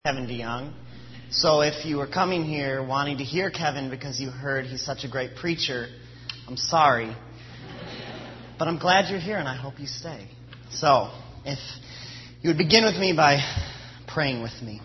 Kevin DeYoung. So if you were coming here wanting to hear Kevin because you heard he's such a great preacher, I'm sorry. But I'm glad you're here and I hope you stay. So if you would begin with me by praying with me.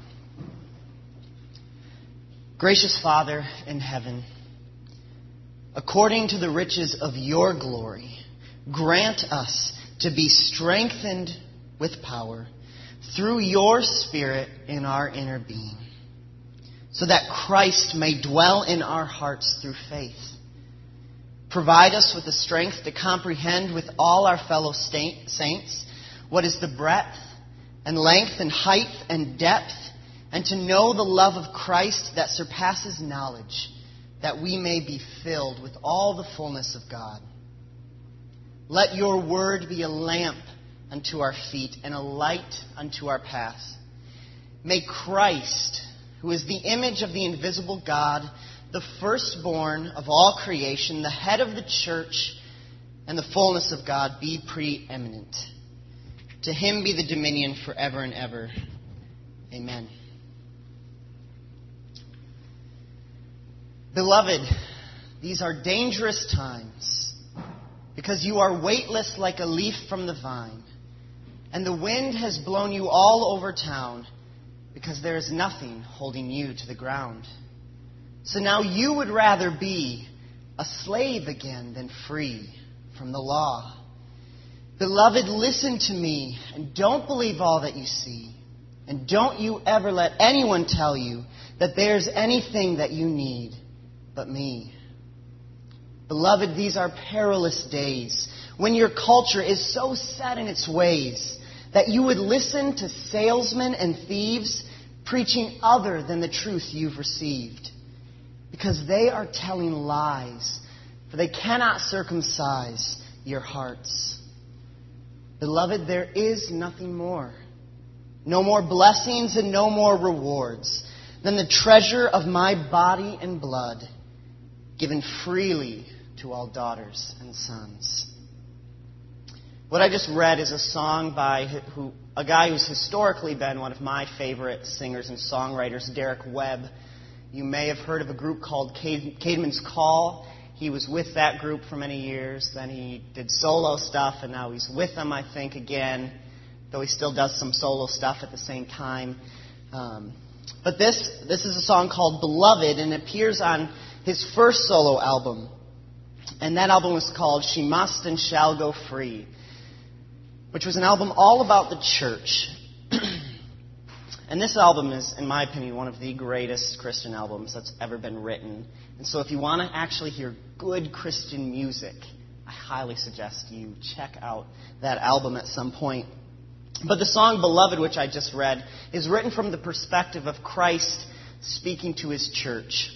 Gracious Father in heaven, according to the riches of your glory, grant us to be strengthened with power through your Spirit in our inner being, so that Christ may dwell in our hearts through faith. Provide us with the strength to comprehend with all our fellow saints what is the breadth and length and height and depth, and to know the love of Christ that surpasses knowledge, that we may be filled with all the fullness of God. Let your word be a lamp unto our feet and a light unto our path. May Christ, who is the image of the invisible God, the firstborn of all creation, the head of the church and the fullness of God, be preeminent. To him be the dominion forever and ever. Amen. Beloved, these are dangerous times, because you are weightless like a leaf from the vine, and the wind has blown you all over town, because there is nothing holding you to the ground. So now you would rather be a slave again than free from the law. Beloved, listen to me, and don't believe all that you see. And don't you ever let anyone tell you that there's anything that you need but me. Beloved, these are perilous days, when your culture is so set in its ways that you would listen to salesmen and thieves preaching other than the truth you've received, because they are telling lies, for they cannot circumcise your hearts. Beloved, there is nothing more, no more blessings and no more rewards than the treasure of my body and blood, given freely to all daughters and sons. What I just read is a song by a guy who's historically been one of my favorite singers and songwriters, Derek Webb. You may have heard of a group called Caedmon's Call. He was with that group for many years. Then he did solo stuff, and now he's with them, I think, again, though he still does some solo stuff at the same time. But this is a song called Beloved, and it appears on his first solo album. And that album was called She Must and Shall Go Free, which was an album all about the church. And this album is, in my opinion, one of the greatest Christian albums that's ever been written. And so if you want to actually hear good Christian music, I highly suggest you check out that album at some point. But the song Beloved, which I just read, is written from the perspective of Christ speaking to his church.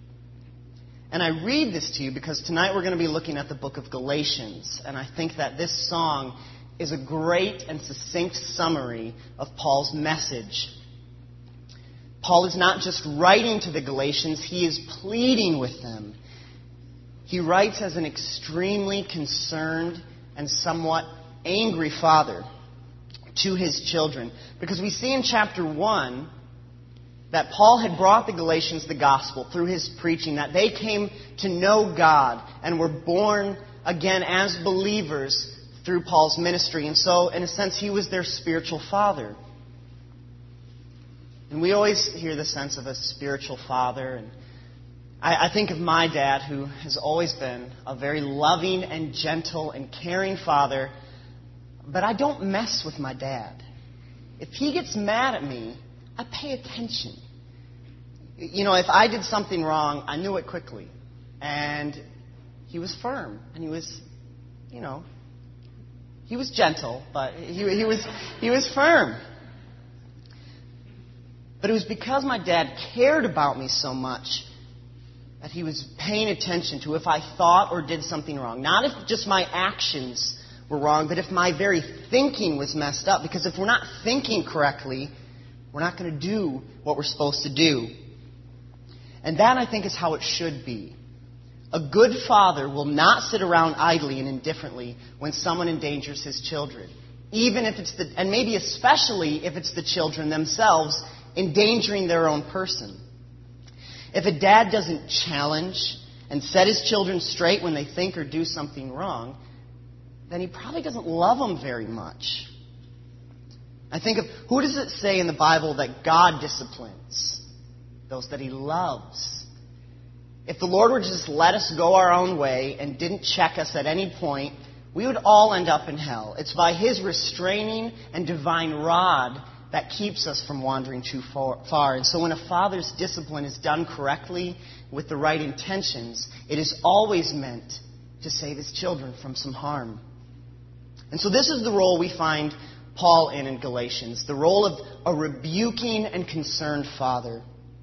And I read this to you because tonight we're going to be looking at the book of Galatians. And I think that this song is a great and succinct summary of Paul's message. Paul is not just writing to the Galatians, he is pleading with them. He writes as an extremely concerned and somewhat angry father to his children. Because we see in chapter 1 that Paul had brought the Galatians the gospel through his preaching, that they came to know God and were born again as believers through Paul's ministry. And so, in a sense, he was their spiritual father. And we always hear the sense of a spiritual father. And I think of my dad, who has always been a very loving and gentle and caring father. But I don't mess with my dad. If he gets mad at me, I pay attention. You know, if I did something wrong, I knew it quickly. And he was firm. And he was, he was gentle, but he was firm. But it was because my dad cared about me so much that he was paying attention to if I thought or did something wrong. Not if just my actions were wrong, but if my very thinking was messed up. Because if we're not thinking correctly, we're not going to do what we're supposed to do. And that, I think, is how it should be. A good father will not sit around idly and indifferently when someone endangers his children. Even if it's and maybe especially if it's the children themselves endangering their own person. If a dad doesn't challenge and set his children straight when they think or do something wrong, then he probably doesn't love them very much. I think of, who does it say in the Bible that God disciplines? Those that He loves. If the Lord were to just let us go our own way and didn't check us at any point, we would all end up in hell. It's by His restraining and divine rod that keeps us from wandering too far. And so when a father's discipline is done correctly, with the right intentions, it is always meant to save his children from some harm. And so this is the role we find Paul in Galatians, the role of a rebuking and concerned father.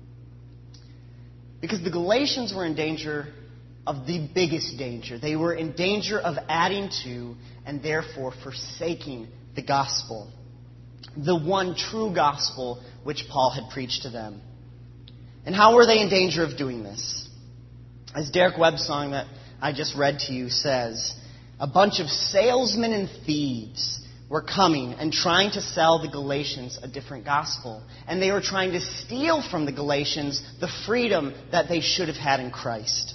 Because the Galatians were in danger of the biggest danger. They were in danger of adding to and therefore forsaking the gospel. The one true gospel which Paul had preached to them. And how were they in danger of doing this? As Derek Webb's song that I just read to you says, a bunch of salesmen and thieves were coming and trying to sell the Galatians a different gospel. And they were trying to steal from the Galatians the freedom that they should have had in Christ.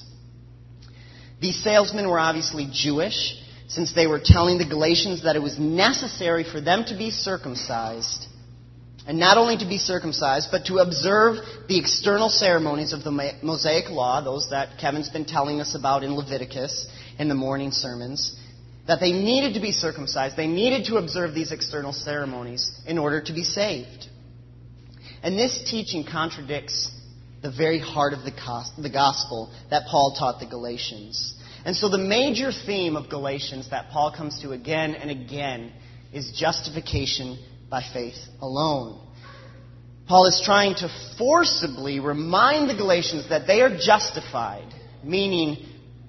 These salesmen were obviously Jewish, since they were telling the Galatians that it was necessary for them to be circumcised. And not only to be circumcised, but to observe the external ceremonies of the Mosaic Law, those that Kevin's been telling us about in Leviticus in the morning sermons, that they needed to be circumcised. They needed to observe these external ceremonies in order to be saved. And this teaching contradicts the very heart of the gospel that Paul taught the Galatians. And so the major theme of Galatians that Paul comes to again and again is justification by faith alone. Paul is trying to forcibly remind the Galatians that they are justified, meaning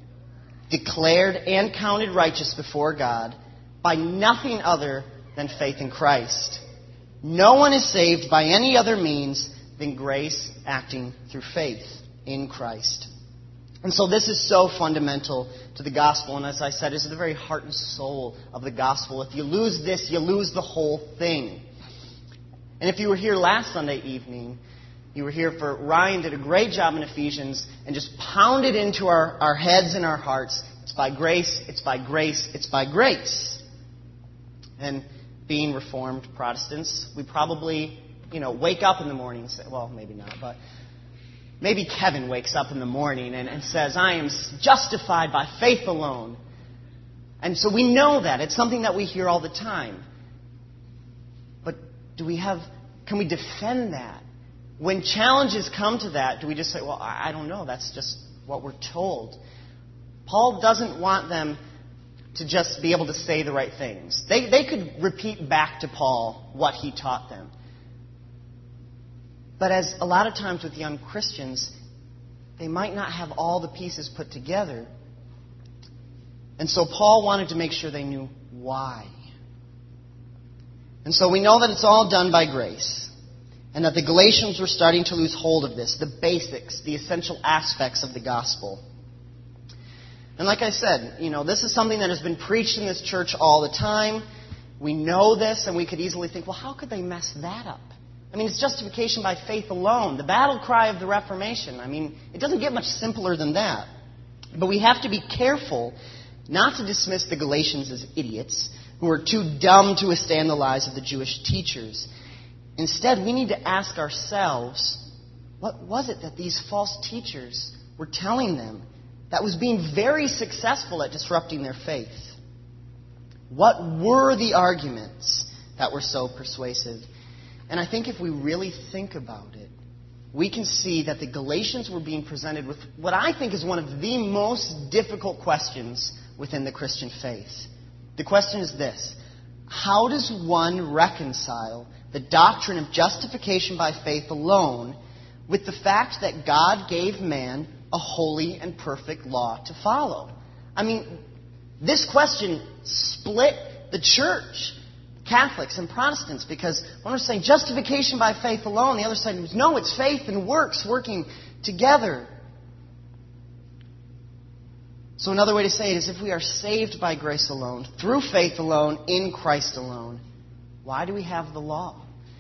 declared and counted righteous before God by nothing other than faith in Christ. No one is saved by any other means than grace acting through faith in Christ. And so this is so fundamental to the gospel, and as I said, is the very heart and soul of the gospel. If you lose this, you lose the whole thing. And if you were here last Sunday evening, you were here for Ryan did a great job in Ephesians and just pounded into our heads and our hearts. It's by grace, it's by grace, it's by grace. And being Reformed Protestants, we probably, wake up in the morning and say, well, maybe not, but maybe Kevin wakes up in the morning and says, I am justified by faith alone. And so we know that. It's something that we hear all the time. But can we defend that? When challenges come to that, do we just say, well, I don't know, that's just what we're told? Paul doesn't want them to just be able to say the right things. They could repeat back to Paul what he taught them. But as a lot of times with young Christians, they might not have all the pieces put together. And so Paul wanted to make sure they knew why. And so we know that it's all done by grace. And that the Galatians were starting to lose hold of this, the basics, the essential aspects of the gospel. And like I said, this is something that has been preached in this church all the time. We know this, and we could easily think, well, how could they mess that up? It's justification by faith alone, the battle cry of the Reformation. It doesn't get much simpler than that. But we have to be careful not to dismiss the Galatians as idiots who are too dumb to withstand the lies of the Jewish teachers. Instead, we need to ask ourselves, what was it that these false teachers were telling them that was being very successful at disrupting their faith? What were the arguments that were so persuasive? And I think if we really think about it, we can see that the Galatians were being presented with what I think is one of the most difficult questions within the Christian faith. The question is this: how does one reconcile the doctrine of justification by faith alone with the fact that God gave man a holy and perfect law to follow? This question split the church, Catholics and Protestants, because one was saying justification by faith alone, the other side was, no, it's faith and works working together. So another way to say it is, if we are saved by grace alone, through faith alone, in Christ alone, why do we have the law?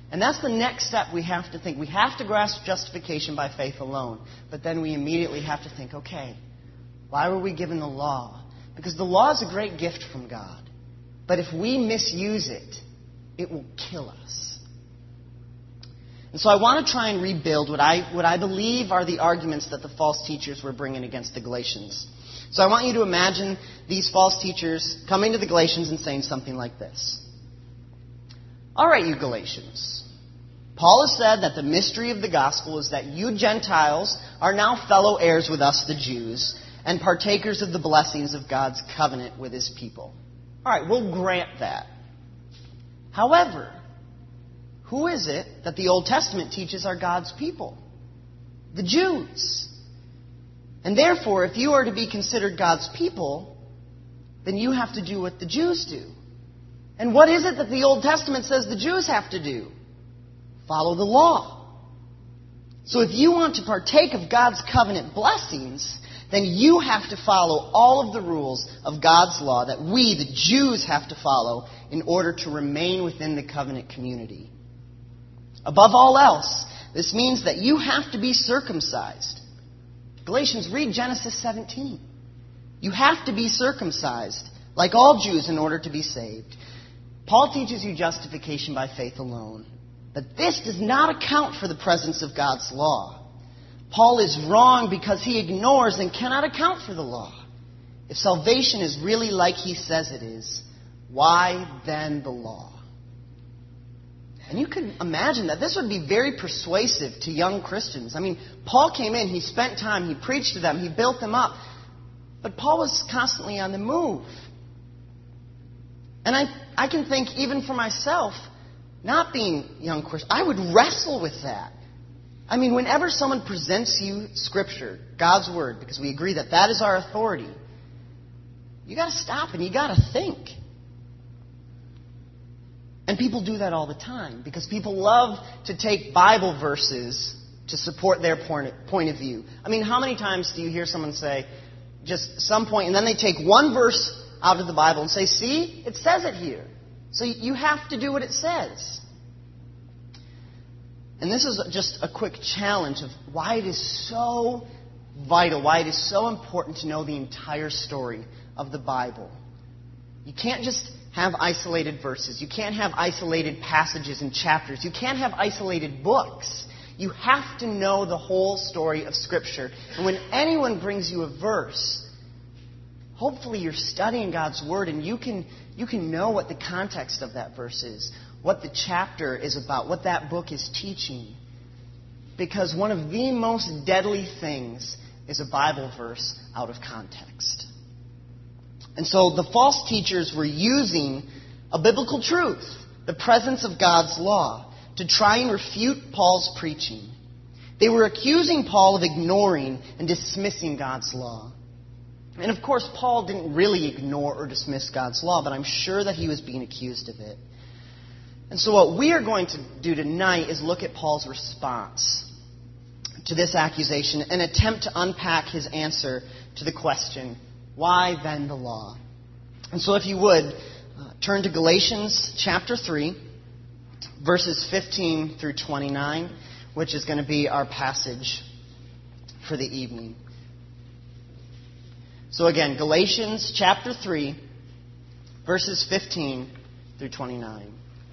And that's the next step we have to think. We have to grasp justification by faith alone. But then we immediately have to think, okay, why were we given the law? Because the law is a great gift from God. But if we misuse it, it will kill us. And so I want to try and rebuild what I believe are the arguments that the false teachers were bringing against the Galatians. So I want you to imagine these false teachers coming to the Galatians and saying something like this. All right, you Galatians. Paul has said that the mystery of the gospel is that you Gentiles are now fellow heirs with us, the Jews, and partakers of the blessings of God's covenant with His people. All right, we'll grant that. However, who is it that the Old Testament teaches are God's people? The Jews. And therefore, if you are to be considered God's people, then you have to do what the Jews do. And what is it that the Old Testament says the Jews have to do? Follow the law. So if you want to partake of God's covenant blessings, then you have to follow all of the rules of God's law that we, the Jews, have to follow in order to remain within the covenant community. Above all else, this means that you have to be circumcised. Galatians, read Genesis 17. You have to be circumcised, like all Jews, in order to be saved. Paul teaches you justification by faith alone. But this does not account for the presence of God's law. Paul is wrong because he ignores and cannot account for the law. If salvation is really like he says it is, why then the law? And you can imagine that this would be very persuasive to young Christians. I mean, Paul came in, he spent time, he preached to them, he built them up. But Paul was constantly on the move. And I can think, even for myself, not being young Christian, I would wrestle with that. I mean, whenever someone presents you Scripture, God's Word, because we agree that that is our authority, you got to stop and you got to think. And people do that all the time because people love to take Bible verses to support their point of view. I mean, how many times do you hear someone say, just some point, and then they take one verse out of the Bible and say, see, it says it here. So you have to do what it says. And this is just a quick challenge of why it is so vital, why it is so important to know the entire story of the Bible. You can't just have isolated verses. You can't have isolated passages and chapters. You can't have isolated books. You have to know the whole story of Scripture. And when anyone brings you a verse, hopefully you're studying God's Word and you can know what the context of that verse is, what the chapter is about, what that book is teaching. Because one of the most deadly things is a Bible verse out of context. And so the false teachers were using a biblical truth, the presence of God's law, to try and refute Paul's preaching. They were accusing Paul of ignoring and dismissing God's law. And of course, Paul didn't really ignore or dismiss God's law, but I'm sure that he was being accused of it. And so what we are going to do tonight is look at Paul's response to this accusation and attempt to unpack his answer to the question, why then the law? And so if you would, turn to Galatians chapter 3, verses 15 through 29, which is going to be our passage for the evening. So again, Galatians chapter 3, verses 15 through 29.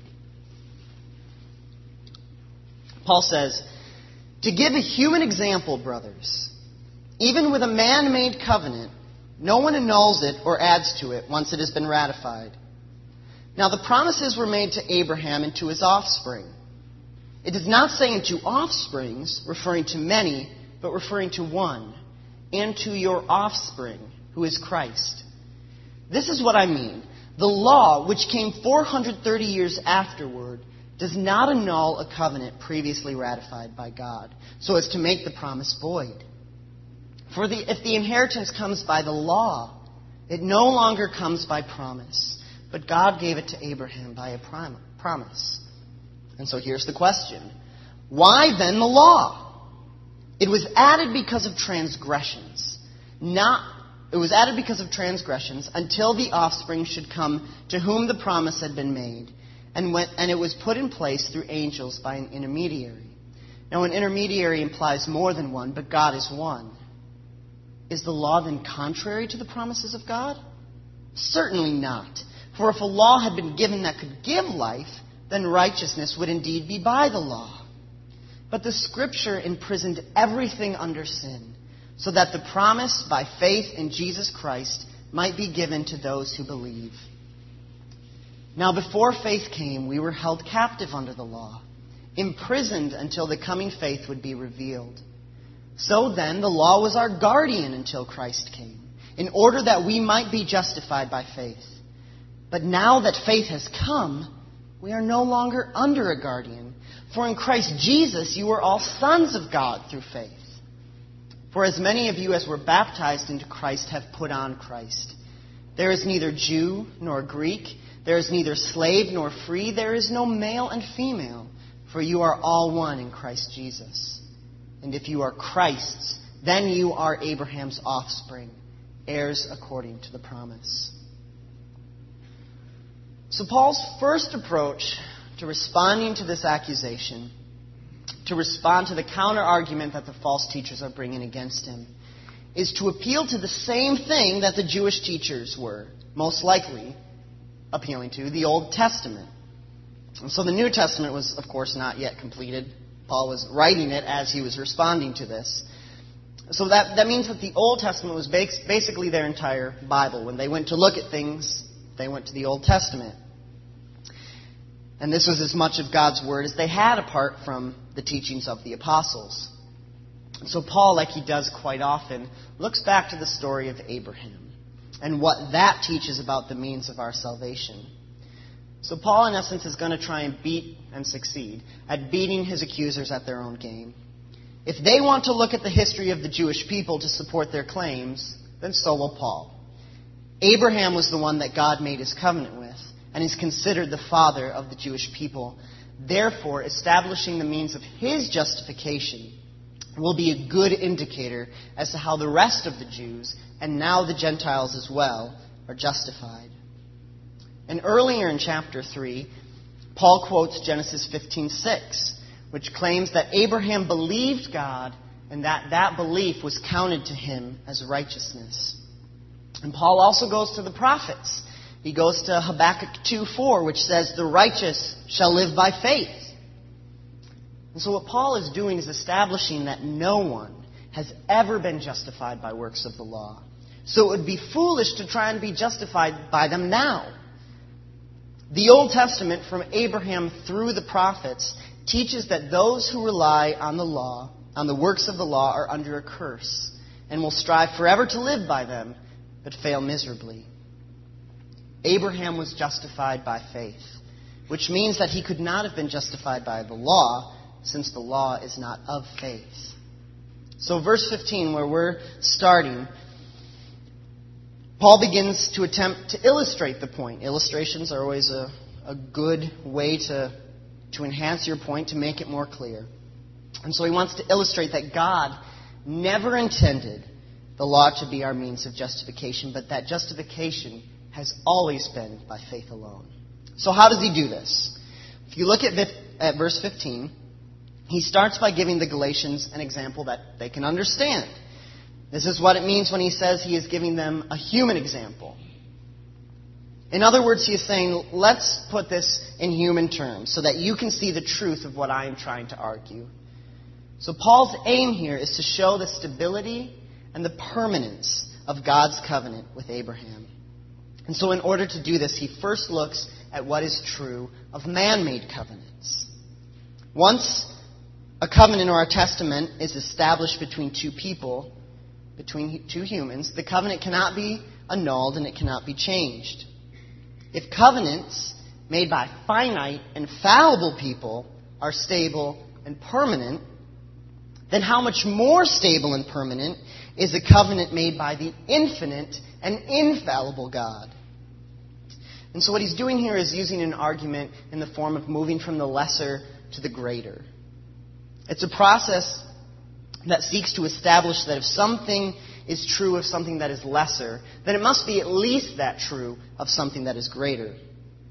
Paul says, "To give a human example, brothers, even with a man-made covenant, no one annuls it or adds to it once it has been ratified. Now the promises were made to Abraham and to his offspring. It does not say into offsprings, referring to many, but referring to one, and to your offspring, who is Christ. This is what I mean. The law, which came 430 years afterward, does not annul a covenant previously ratified by God, so as to make the promise void. For if the inheritance comes by the law, it no longer comes by promise, but God gave it to Abraham by a promise." And so here's the question. Why then the law? It was added because of transgressions. It was added because of transgressions until the offspring should come to whom the promise had been made. and it was put in place through angels by an intermediary. Now, an intermediary implies more than one, but God is one. Is the law then contrary to the promises of God? Certainly not. For if a law had been given that could give life, then righteousness would indeed be by the law. But the Scripture imprisoned everything under sin, so that the promise by faith in Jesus Christ might be given to those who believe. Now before faith came, we were held captive under the law, imprisoned until the coming faith would be revealed. So then, the law was our guardian until Christ came, in order that we might be justified by faith. But now that faith has come, we are no longer under a guardian. For in Christ Jesus you are all sons of God through faith. For as many of you as were baptized into Christ have put on Christ. There is neither Jew nor Greek, there is neither slave nor free, there is no male and female, for you are all one in Christ Jesus. And if you are Christ's, then you are Abraham's offspring, heirs according to the promise. So Paul's first approach to responding to this accusation, to respond to the counter-argument that the false teachers are bringing against him, is to appeal to the same thing that the Jewish teachers were, most likely, appealing to, the Old Testament. And so the New Testament was, of course, not yet completed. Paul was writing it as he was responding to this. So that means that the Old Testament was basically their entire Bible. When they went to look at things, they went to the Old Testament. And this was as much of God's Word as they had apart from the teachings of the apostles. So Paul, like he does quite often, looks back to the story of Abraham and what that teaches about the means of our salvation. So Paul, in essence, is going to try and beat and succeed at beating his accusers at their own game. If they want to look at the history of the Jewish people to support their claims, then so will Paul. Abraham was the one that God made his covenant with, and is considered the father of the Jewish people. Therefore, establishing the means of his justification will be a good indicator as to how the rest of the Jews, and now the Gentiles as well, are justified. And earlier in chapter 3, Paul quotes Genesis 15:6, which claims that Abraham believed God and that belief was counted to him as righteousness. And Paul also goes to the prophets. He goes to Habakkuk 2:4, which says, "The righteous shall live by faith." And so what Paul is doing is establishing that no one has ever been justified by works of the law. So it would be foolish to try and be justified by them now. The Old Testament, from Abraham through the prophets, teaches that those who rely on the law, on the works of the law, are under a curse and will strive forever to live by them, but fail miserably. Abraham was justified by faith, which means that he could not have been justified by the law, since the law is not of faith. So verse 15, where we're starting, Paul begins to attempt to illustrate the point. Illustrations are always a good way to enhance your point, to make it more clear. And so he wants to illustrate that God never intended the law to be our means of justification, but that justification has always been by faith alone. So how does he do this? If you look at verse 15, he starts by giving the Galatians an example that they can understand. This is what it means when he says he is giving them a human example. In other words, he is saying, let's put this in human terms so that you can see the truth of what I am trying to argue. So Paul's aim here is to show the stability and the permanence of God's covenant with Abraham. And so in order to do this, he first looks at what is true of man-made covenants. Once a covenant or a testament is established between two people, between two humans, the covenant cannot be annulled and it cannot be changed. If covenants made by finite and fallible people are stable and permanent, then how much more stable and permanent is a covenant made by the infinite and infallible God? And so what he's doing here is using an argument in the form of moving from the lesser to the greater. It's a process that seeks to establish that if something is true of something that is lesser, then it must be at least that true of something that is greater.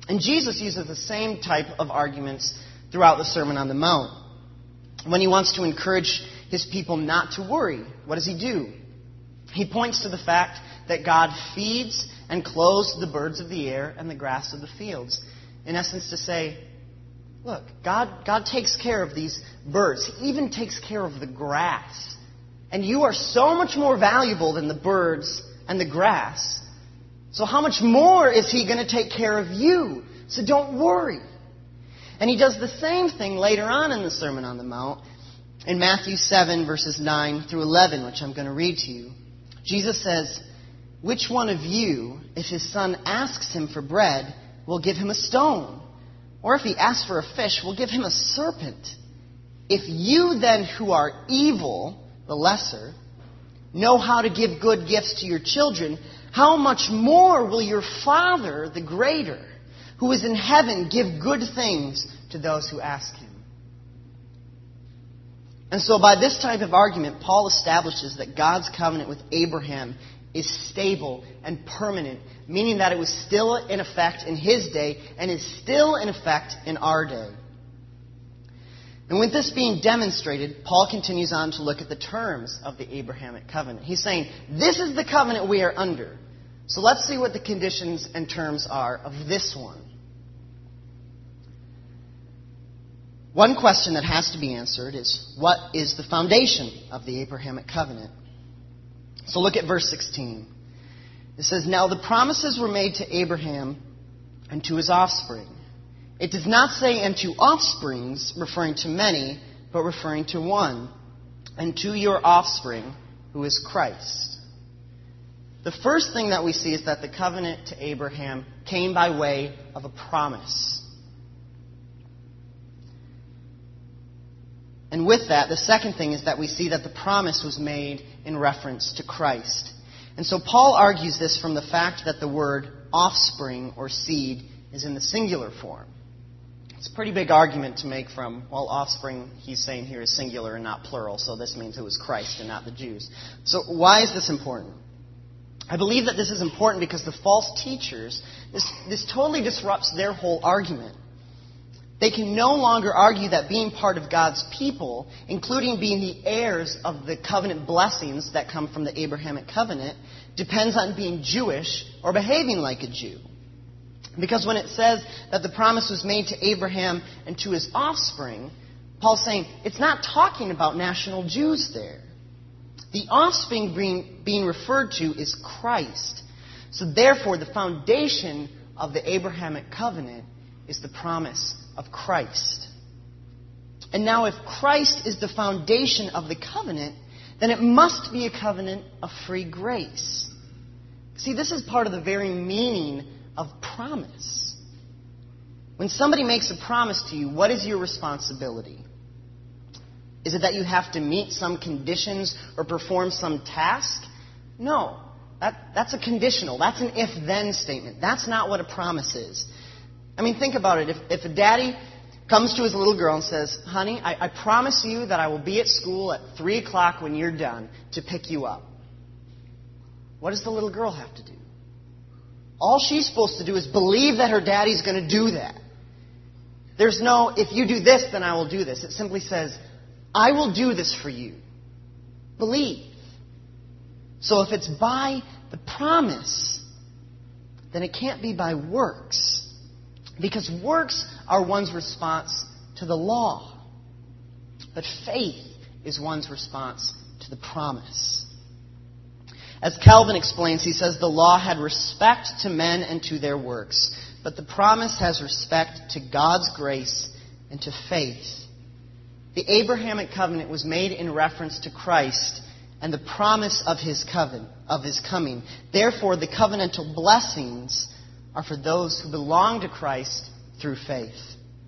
And Jesus uses the same type of arguments throughout the Sermon on the Mount. When he wants to encourage his people not to worry, what does he do? He points to the fact that God feeds and clothes the birds of the air and the grass of the fields. In essence, to say, look, God takes care of these birds. He even takes care of the grass. And you are so much more valuable than the birds and the grass. So how much more is he going to take care of you? So don't worry. And he does the same thing later on in the Sermon on the Mount in Matthew 7, verses 9 through 11, which I'm going to read to you. Jesus says, "Which one of you, if his son asks him for bread, will give him a stone? Or if he asks for a fish, will give him a serpent? If you then, who are evil," the lesser, "know how to give good gifts to your children, how much more will your Father, the greater, who is in heaven, give good things to those who ask him?" And so by this type of argument, Paul establishes that God's covenant with Abraham is stable and permanent, meaning that it was still in effect in his day and is still in effect in our day. And with this being demonstrated, Paul continues on to look at the terms of the Abrahamic covenant. He's saying, this is the covenant we are under. So let's see what the conditions and terms are of this one. One question that has to be answered is, what is the foundation of the Abrahamic covenant? So look at verse 16. It says, "Now the promises were made to Abraham and to his offspring." It does not say, "and to offsprings," referring to many, but referring to one, "and to your offspring, who is Christ." The first thing that we see is that the covenant to Abraham came by way of a promise. And with that, the second thing is that we see that the promise was made in reference to Christ. And so Paul argues this from the fact that the word offspring or seed is in the singular form. It's a pretty big argument to make from, well, offspring, he's saying here, is singular and not plural, so this means it was Christ and not the Jews. So why is this important? I believe that this is important because the false teachers, this totally disrupts their whole argument. They can no longer argue that being part of God's people, including being the heirs of the covenant blessings that come from the Abrahamic covenant, depends on being Jewish or behaving like a Jew. Because when it says that the promise was made to Abraham and to his offspring, Paul's saying it's not talking about national Jews there. The offspring being referred to is Christ. So therefore, the foundation of the Abrahamic covenant is the promise of Christ. And now if Christ is the foundation of the covenant, then it must be a covenant of free grace. See, this is part of the very meaning of promise. When somebody makes a promise to you, what is your responsibility? Is it that you have to meet some conditions or perform some task? No. That's a conditional. That's an if-then statement. That's not what a promise is. I mean, think about it. If a daddy comes to his little girl and says, "Honey, I promise you that I will be at school at 3 o'clock when you're done to pick you up." What does the little girl have to do? All she's supposed to do is believe that her daddy's going to do that. There's no, "if you do this, then I will do this." It simply says, "I will do this for you." Believe. So if it's by the promise, then it can't be by works. Because works are one's response to the law. But faith is one's response to the promise. As Calvin explains, he says the law had respect to men and to their works, but the promise has respect to God's grace and to faith. The Abrahamic covenant was made in reference to Christ and the promise of his coming. Therefore, the covenantal blessings are for those who belong to Christ through faith.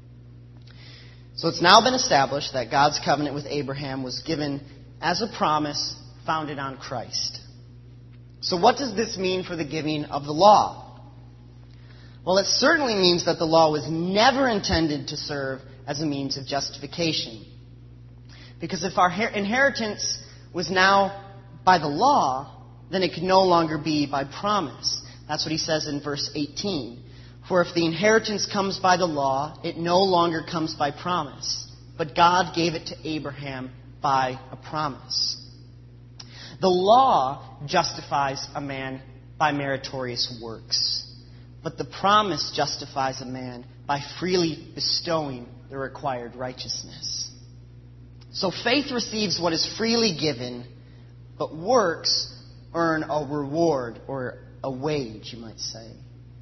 So it's now been established that God's covenant with Abraham was given as a promise founded on Christ. So what does this mean for the giving of the law? Well, it certainly means that the law was never intended to serve as a means of justification. Because if our inheritance was now by the law, then it could no longer be by promise. That's what he says in verse 18. For if the inheritance comes by the law, it no longer comes by promise. But God gave it to Abraham by a promise. The law justifies a man by meritorious works. But the promise justifies a man by freely bestowing the required righteousness. So faith receives what is freely given, but works earn a reward or a wage, you might say.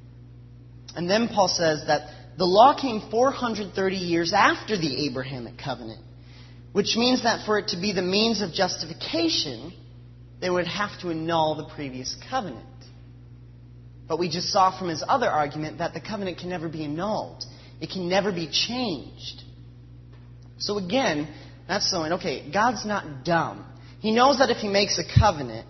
And then Paul says that the law came 430 years after the Abrahamic covenant, which means that for it to be the means of justification, they would have to annul the previous covenant. But we just saw from his other argument that the covenant can never be annulled. It can never be changed. So again, that's showing, okay, God's not dumb. He knows that if he makes a covenant,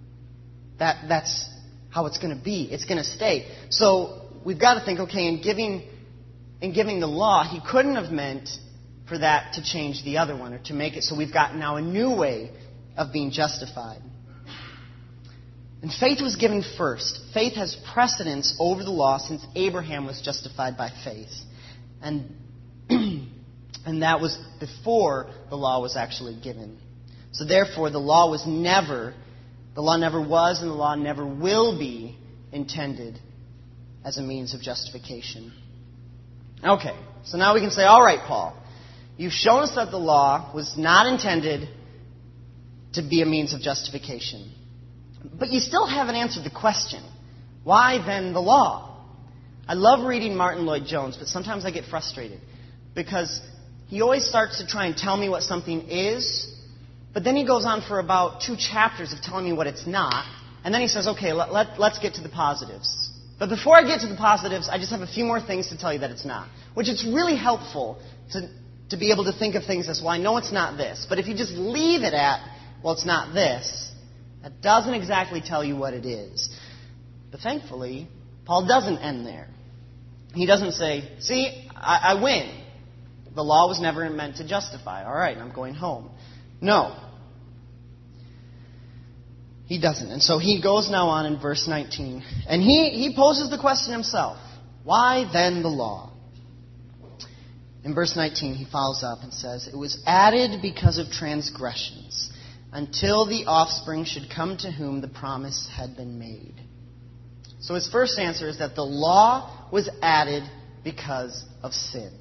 that's how it's going to be. It's going to stay. So we've got to think, okay, in giving the law, he couldn't have meant for that to change the other one or to make it so we've got now a new way of being justified. And faith was given first. Faith has precedence over the law since Abraham was justified by faith. And that was before the law was actually given. So therefore, the law never was and the law never will be intended as a means of justification. Okay, so now we can say, all right, Paul, you've shown us that the law was not intended to be a means of justification. But you still haven't answered the question. Why then the law? I love reading Martin Lloyd-Jones, but sometimes I get frustrated because he always starts to try and tell me what something is, but then he goes on for about 2 chapters of telling me what it's not, and then he says, okay, let's get to the positives. But before I get to the positives, I just have a few more things to tell you that it's not, which it's really helpful to be able to think of things as, well, I know it's not this. But if you just leave it at, well, it's not this, that doesn't exactly tell you what it is. But thankfully, Paul doesn't end there. He doesn't say, see, I win. The law was never meant to justify. All right, I'm going home. No. He doesn't. And so he goes now on in verse 19. And he poses the question himself. Why then the law? In verse 19, he follows up and says, it was added because of transgressions, until the offspring should come to whom the promise had been made. So his first answer is that the law was added because of sin.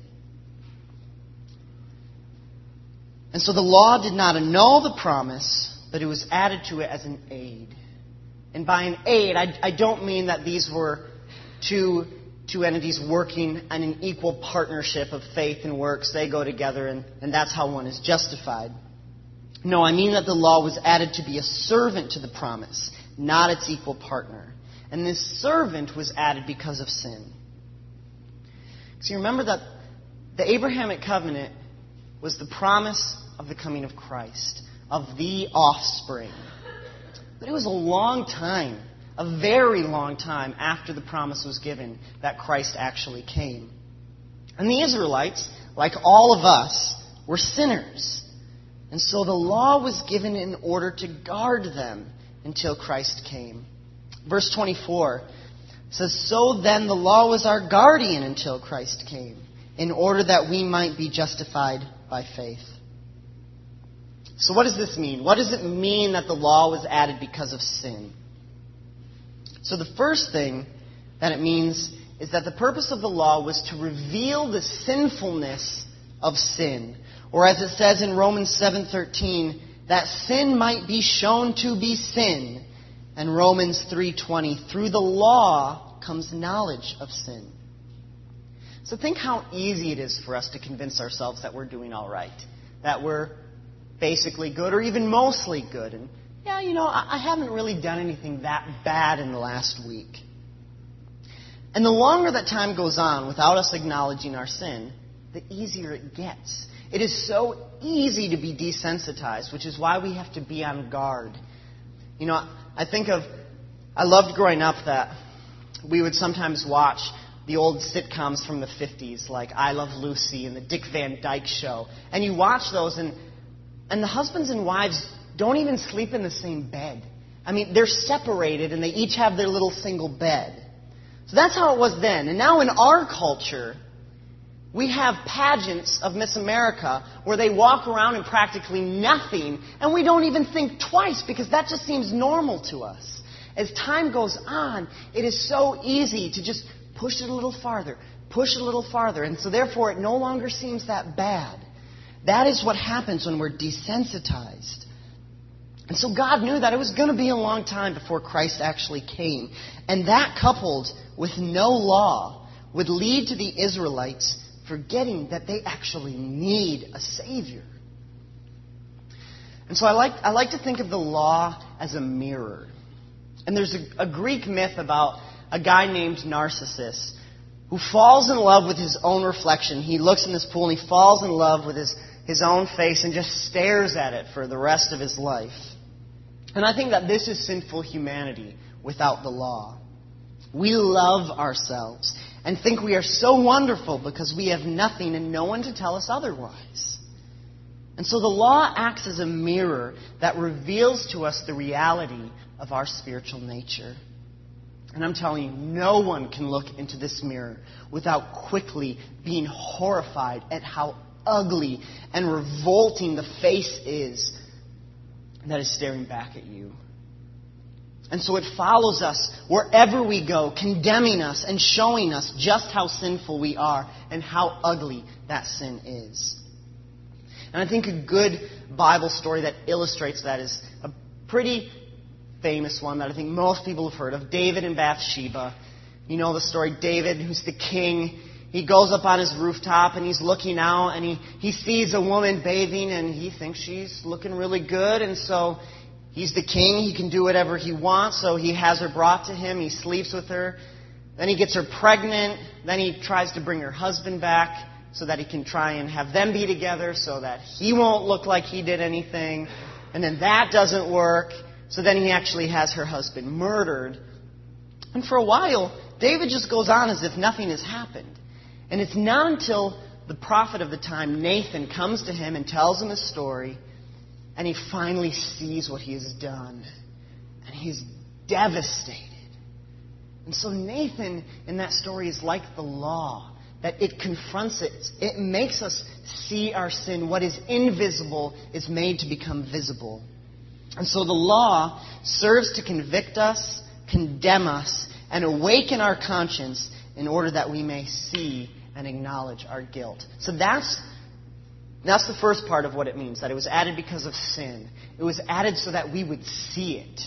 And so the law did not annul the promise, but it was added to it as an aid. And by an aid, I don't mean that these were two entities working in an equal partnership of faith and works. They go together, and that's how one is justified. No, I mean that the law was added to be a servant to the promise, not its equal partner. And this servant was added because of sin. So you remember that the Abrahamic covenant was the promise of the coming of Christ, of the offspring. But it was a long time, a very long time after the promise was given that Christ actually came. And the Israelites, like all of us, were sinners. And so the law was given in order to guard them until Christ came. Verse 24 says, so then the law was our guardian until Christ came, in order that we might be justified by faith. So what does this mean? What does it mean that the law was added because of sin? So the first thing that it means is that the purpose of the law was to reveal the sinfulness of sin. Or as it says in Romans 7:13, that sin might be shown to be sin. And Romans 3:20, through the law comes knowledge of sin. So think how easy it is for us to convince ourselves that we're doing all right. That we're basically good or even mostly good. And yeah, I haven't really done anything that bad in the last week. And the longer that time goes on without us acknowledging our sin, the easier it gets. It is so easy to be desensitized, which is why we have to be on guard. I loved growing up that we would sometimes watch the old sitcoms from the 50s, like I Love Lucy and the Dick Van Dyke Show. And you watch those, and the husbands and wives don't even sleep in the same bed. I mean, they're separated, and they each have their little single bed. So that's how it was then. And now in our culture, we have pageants of Miss America where they walk around in practically nothing, and we don't even think twice because that just seems normal to us. As time goes on, it is so easy to just push it a little farther, push it a little farther, and so therefore it no longer seems that bad. That is what happens when we're desensitized. And so God knew that it was going to be a long time before Christ actually came. And that, coupled with no law, would lead to the Israelites forgetting that they actually need a Savior. And so I like to think of the law as a mirror. And there's a Greek myth about a guy named Narcissus who falls in love with his own reflection. He looks in this pool and he falls in love with his own face and just stares at it for the rest of his life. And I think that this is sinful humanity without the law. We love ourselves and think we are so wonderful because we have nothing and no one to tell us otherwise. And so the law acts as a mirror that reveals to us the reality of our spiritual nature. And I'm telling you, no one can look into this mirror without quickly being horrified at how ugly and revolting the face is that is staring back at you. And so it follows us wherever we go, condemning us and showing us just how sinful we are and how ugly that sin is. And I think a good Bible story that illustrates that is a pretty famous one that I think most people have heard of, David and Bathsheba. You know the story, David, who's the king. He goes up on his rooftop and he's looking out and he sees a woman bathing and he thinks she's looking really good. And so he's the king. He can do whatever he wants. So he has her brought to him. He sleeps with her. Then he gets her pregnant. Then he tries to bring her husband back so that he can try and have them be together so that he won't look like he did anything. And then that doesn't work. So then he actually has her husband murdered. And for a while, David just goes on as if nothing has happened. And it's not until the prophet of the time, Nathan, comes to him and tells him his story, and he finally sees what he has done. And he's devastated. And so Nathan, in that story, is like the law, that it confronts it. It makes us see our sin. What is invisible is made to become visible. And so the law serves to convict us, condemn us, and awaken our conscience in order that we may see and acknowledge our guilt. So that's the first part of what it means, that it was added because of sin. It was added so that we would see it.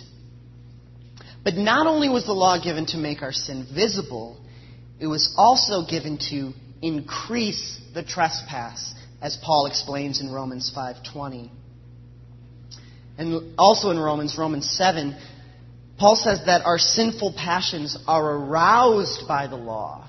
But not only was the law given to make our sin visible, it was also given to increase the trespass, as Paul explains in Romans 5:20. And also in Romans 7, Paul says that our sinful passions are aroused by the law.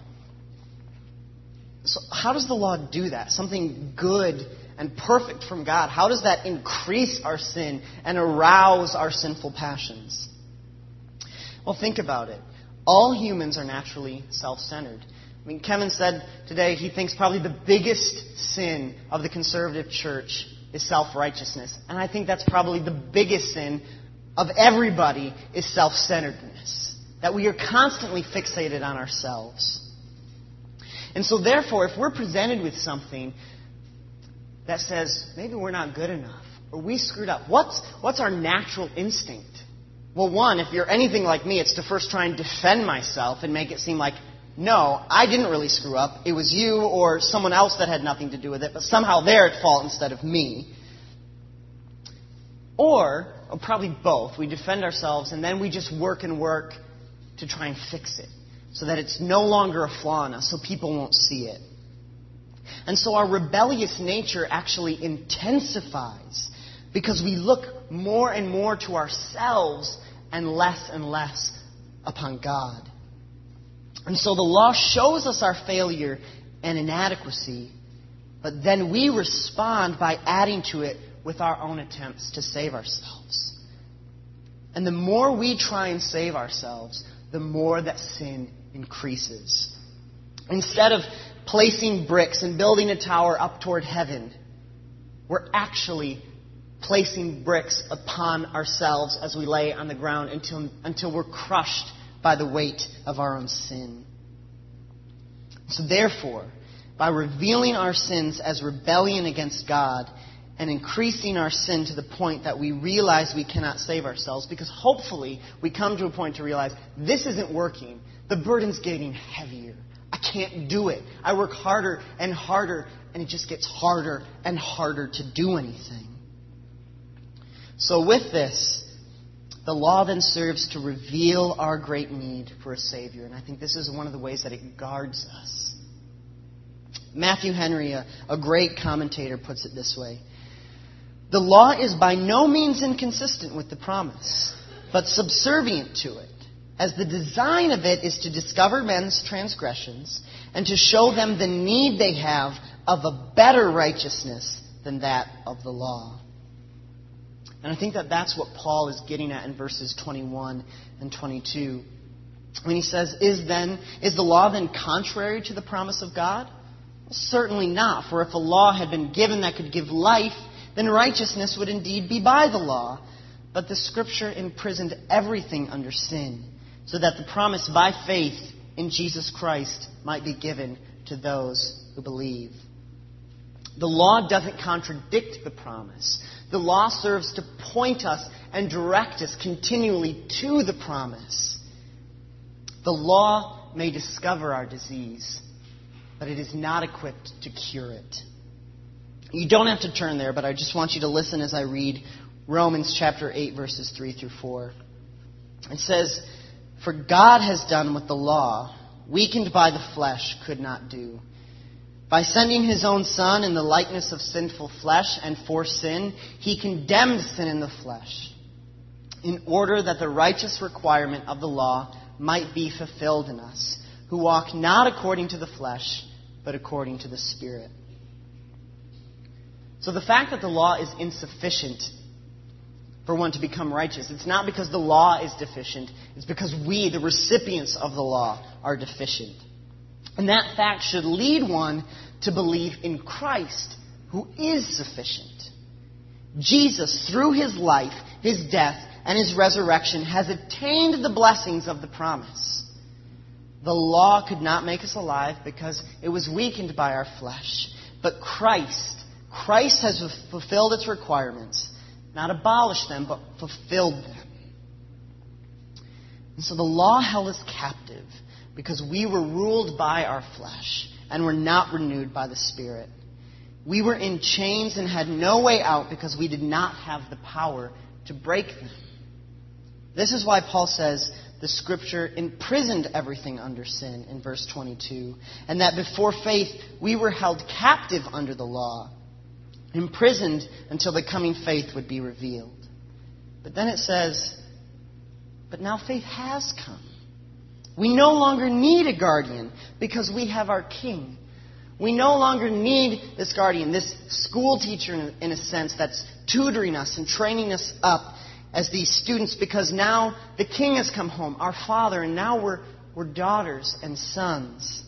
So how does the law do that? Something good and perfect from God. How does that increase our sin and arouse our sinful passions? Well, think about it. All humans are naturally self-centered. I mean, Kevin said today he thinks probably the biggest sin of the conservative church is self-righteousness. And I think that's probably the biggest sin of everybody is self-centeredness. That we are constantly fixated on ourselves. And so therefore, if we're presented with something that says, maybe we're not good enough, or we screwed up, what's our natural instinct? Well, one, if you're anything like me, it's to first try and defend myself and make it seem like, no, I didn't really screw up. It was you or someone else that had nothing to do with it, but somehow they're at fault instead of me. Or probably both. We defend ourselves and then we just work and work to try and fix it so that it's no longer a flaw in us, so people won't see it. And so our rebellious nature actually intensifies because we look more and more to ourselves and less upon God. And so the law shows us our failure and inadequacy, but then we respond by adding to it with our own attempts to save ourselves. And the more we try and save ourselves, the more that sin increases. Instead of placing bricks and building a tower up toward heaven, we're actually placing bricks upon ourselves as we lay on the ground until we're crushed by the weight of our own sin. So therefore, by revealing our sins as rebellion against God and increasing our sin to the point that we realize we cannot save ourselves, because hopefully we come to a point to realize this isn't working. The burden's getting heavier. I can't do it. I work harder and harder, and it just gets harder and harder to do anything. So with this, the law then serves to reveal our great need for a Savior. And I think this is one of the ways that it guards us. Matthew Henry, a great commentator, puts it this way. The law is by no means inconsistent with the promise, but subservient to it, as the design of it is to discover men's transgressions and to show them the need they have of a better righteousness than that of the law. And I think that that's what Paul is getting at in verses 21 and 22. When he says, is the law then contrary to the promise of God? Well, certainly not. For if a law had been given that could give life, then righteousness would indeed be by the law. But the Scripture imprisoned everything under sin, so that the promise by faith in Jesus Christ might be given to those who believe. The law doesn't contradict the promise. The law serves to point us and direct us continually to the promise. The law may discover our disease, but it is not equipped to cure it. You don't have to turn there, but I just want you to listen as I read Romans chapter 8, verses 3 through 4. It says, "For God has done what the law, weakened by the flesh, could not do. By sending His own Son in the likeness of sinful flesh and for sin, He condemned sin in the flesh, in order that the righteous requirement of the law might be fulfilled in us, who walk not according to the flesh, but according to the Spirit." So the fact that the law is insufficient for one to become righteous, it's not because the law is deficient. It's because we, the recipients of the law, are deficient. And that fact should lead one to believe in Christ, who is sufficient. Jesus, through His life, His death, and His resurrection, has attained the blessings of the promise. The law could not make us alive because it was weakened by our flesh. But Christ has fulfilled its requirements. Not abolished them, but fulfilled them. And so the law held us captive because we were ruled by our flesh and were not renewed by the Spirit. We were in chains and had no way out because we did not have the power to break them. This is why Paul says the Scripture imprisoned everything under sin in verse 22, and that before faith we were held captive under the law, imprisoned until the coming faith would be revealed. But then it says, but now faith has come. We no longer need a guardian because we have our King. We no longer need this guardian, this school teacher in a sense that's tutoring us and training us up as these students, because now the King has come home, our Father, and now we're daughters and sons.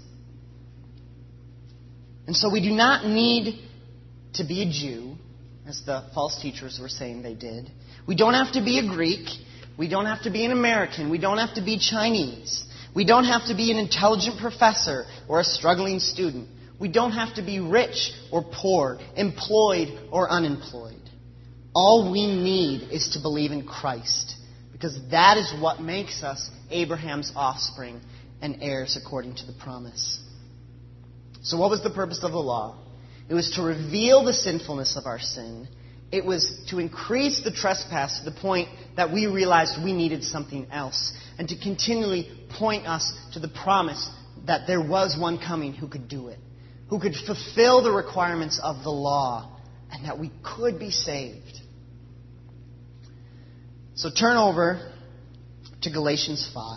And so we do not need to be a Jew, as the false teachers were saying they did. We don't have to be a Greek. We don't have to be an American. We don't have to be Chinese. We don't have to be an intelligent professor or a struggling student. We don't have to be rich or poor, employed or unemployed. All we need is to believe in Christ, because that is what makes us Abraham's offspring and heirs according to the promise. So what was the purpose of the law? It was to reveal the sinfulness of our sin. It was to increase the trespass to the point that we realized we needed something else, and to continually point us to the promise that there was one coming who could do it, who could fulfill the requirements of the law, and that we could be saved. So turn over to Galatians 5.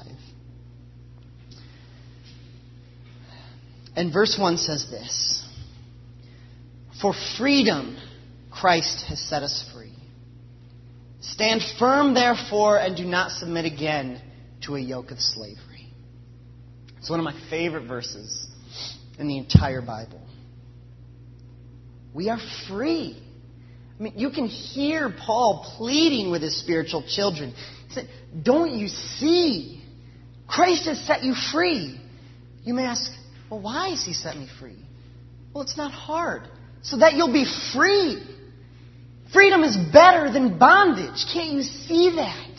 And verse 1 says this: "For freedom Christ has set us free. Stand firm, therefore, and do not submit again to a yoke of slavery." It's one of my favorite verses in the entire Bible. We are free. I mean, you can hear Paul pleading with his spiritual children. He said, don't you see? Christ has set you free. You may ask, well, why has he set me free? Well, it's not hard. So that you'll be free. Freedom is better than bondage. Can't you see that?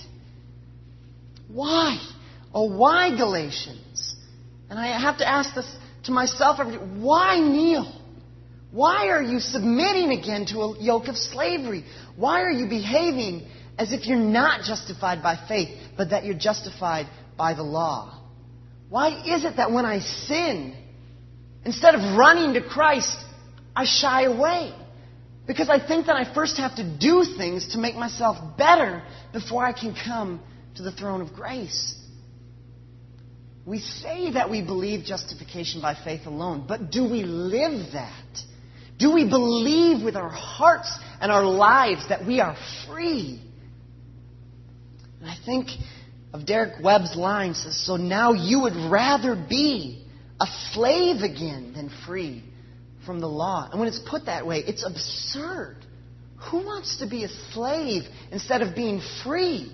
Why? Oh, why, Galatians? And I have to ask this to myself every day. Why kneel? Why are you submitting again to a yoke of slavery? Why are you behaving as if you're not justified by faith, but that you're justified by the law? Why is it that when I sin, instead of running to Christ, I shy away? Because I think that I first have to do things to make myself better before I can come to the throne of grace. We say that we believe justification by faith alone, but do we live that? Do we believe with our hearts and our lives that we are free? And I think of Derek Webb's line, says, so now you would rather be a slave again than free from the law. And when it's put that way, it's absurd. Who wants to be a slave instead of being free?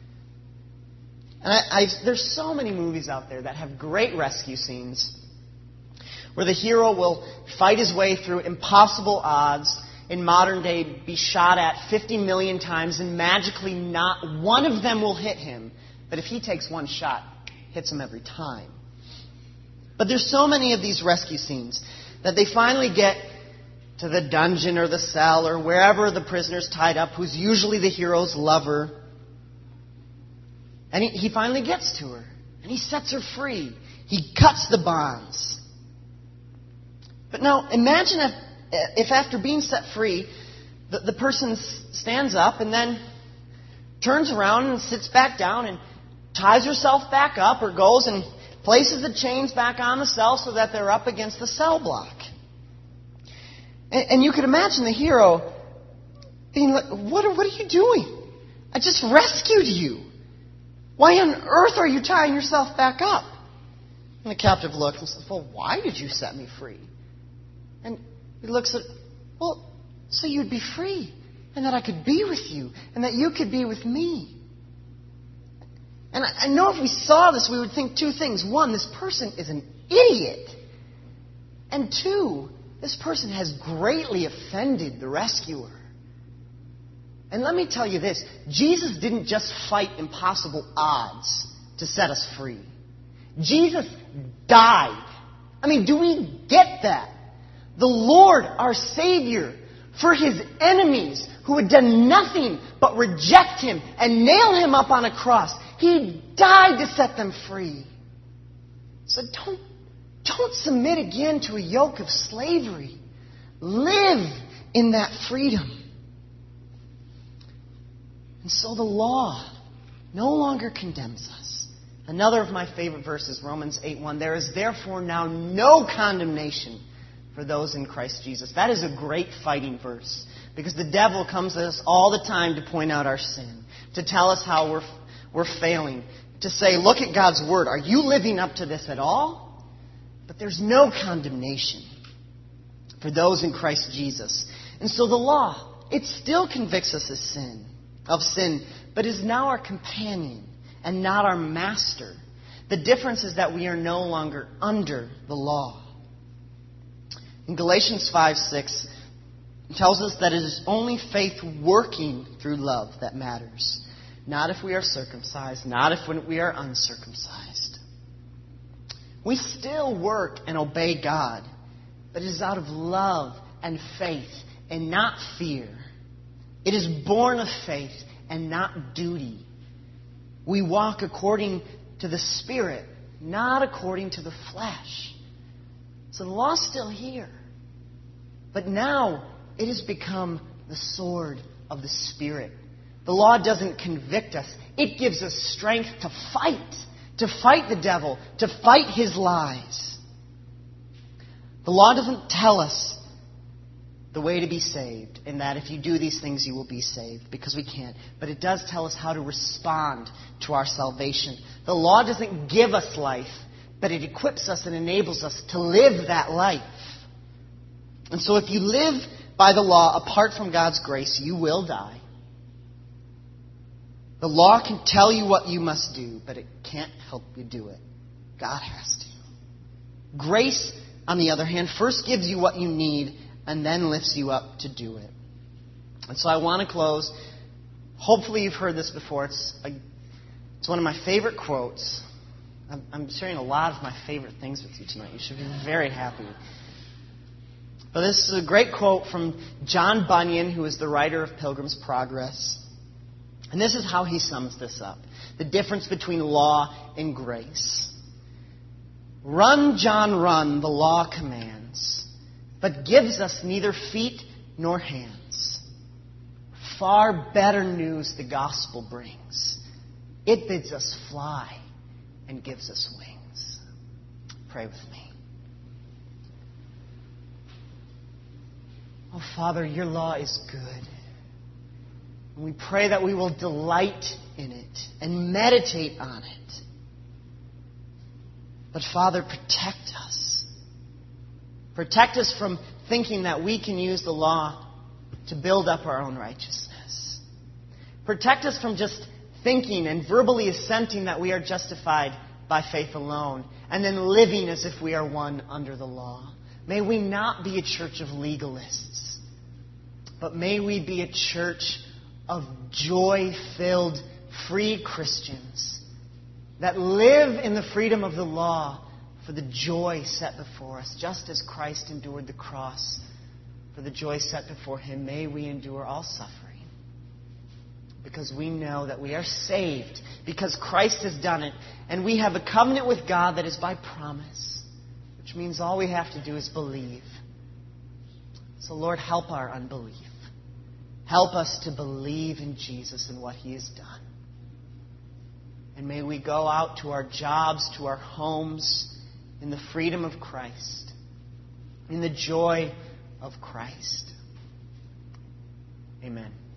And there's so many movies out there that have great rescue scenes where the hero will fight his way through impossible odds, in modern day be shot at 50 million times, and magically not one of them will hit him. But if he takes one shot, hits him every time. But there's so many of these rescue scenes that they finally get to the dungeon or the cell or wherever the prisoner's tied up, who's usually the hero's lover. And he finally gets to her. And he sets her free. He cuts the bonds. But now, imagine if after being set free, the person stands up and then turns around and sits back down and ties herself back up, or goes and places the chains back on the cell so that they're up against the cell block. And you could imagine the hero being like, what are you doing? I just rescued you. Why on earth are you tying yourself back up? And the captive looks and says, well, why did you set me free? And he looks at, well, so you'd be free, and that I could be with you, and that you could be with me. And I know if we saw this, we would think two things. One, this person is an idiot. And two, this person has greatly offended the rescuer. And let me tell you this. Jesus didn't just fight impossible odds to set us free. Jesus died. I mean, do we get that? The Lord, our Savior, for His enemies who had done nothing but reject Him and nail Him up on a cross, He died to set them free. So don't submit again to a yoke of slavery. Live in that freedom. And so the law no longer condemns us. Another of my favorite verses, Romans 8:1. There is therefore now no condemnation for those in Christ Jesus. That is a great fighting verse, because the devil comes at us all the time to point out our sin, to tell us how we're failing, to say, look at God's Word. Are you living up to this at all? But there's no condemnation for those in Christ Jesus. And so the law, it still convicts us of sin, but is now our companion and not our master. The difference is that we are no longer under the law. In Galatians 5:6, it tells us that it is only faith working through love that matters. Not if we are circumcised, not if we are uncircumcised. We still work and obey God, but it is out of love and faith and not fear. It is born of faith and not duty. We walk according to the Spirit, not according to the flesh. So the law's still here. But now it has become the sword of the Spirit. The law doesn't convict us. It gives us strength to fight the devil, to fight his lies. The law doesn't tell us the way to be saved, and that if you do these things you will be saved, because we can't. But it does tell us how to respond to our salvation. The law doesn't give us life, but it equips us and enables us to live that life. And so if you live by the law apart from God's grace, you will die. The law can tell you what you must do, but it can't help you do it. God has to. Grace, on the other hand, first gives you what you need and then lifts you up to do it. And so I want to close. Hopefully you've heard this before. It's one of my favorite quotes. I'm sharing a lot of my favorite things with you tonight. You should be very happy. But this is a great quote from John Bunyan, who is the writer of Pilgrim's Progress. And this is how he sums this up. The difference between law and grace. Run, John, run, the law commands, but gives us neither feet nor hands. Far better news the gospel brings. It bids us fly and gives us wings. Pray with me. Oh, Father, your law is good. And we pray that we will delight in it and meditate on it. But Father, protect us. Protect us from thinking that we can use the law to build up our own righteousness. Protect us from just thinking and verbally assenting that we are justified by faith alone, and then living as if we are one under the law. May we not be a church of legalists, but may we be a church of joy-filled, free Christians that live in the freedom of the law for the joy set before us. Just as Christ endured the cross for the joy set before him, may we endure all suffering. Because we know that we are saved, because Christ has done it, and we have a covenant with God that is by promise, which means all we have to do is believe. So Lord, help our unbelief. Help us to believe in Jesus and what he has done. And may we go out to our jobs, to our homes, in the freedom of Christ, in the joy of Christ. Amen.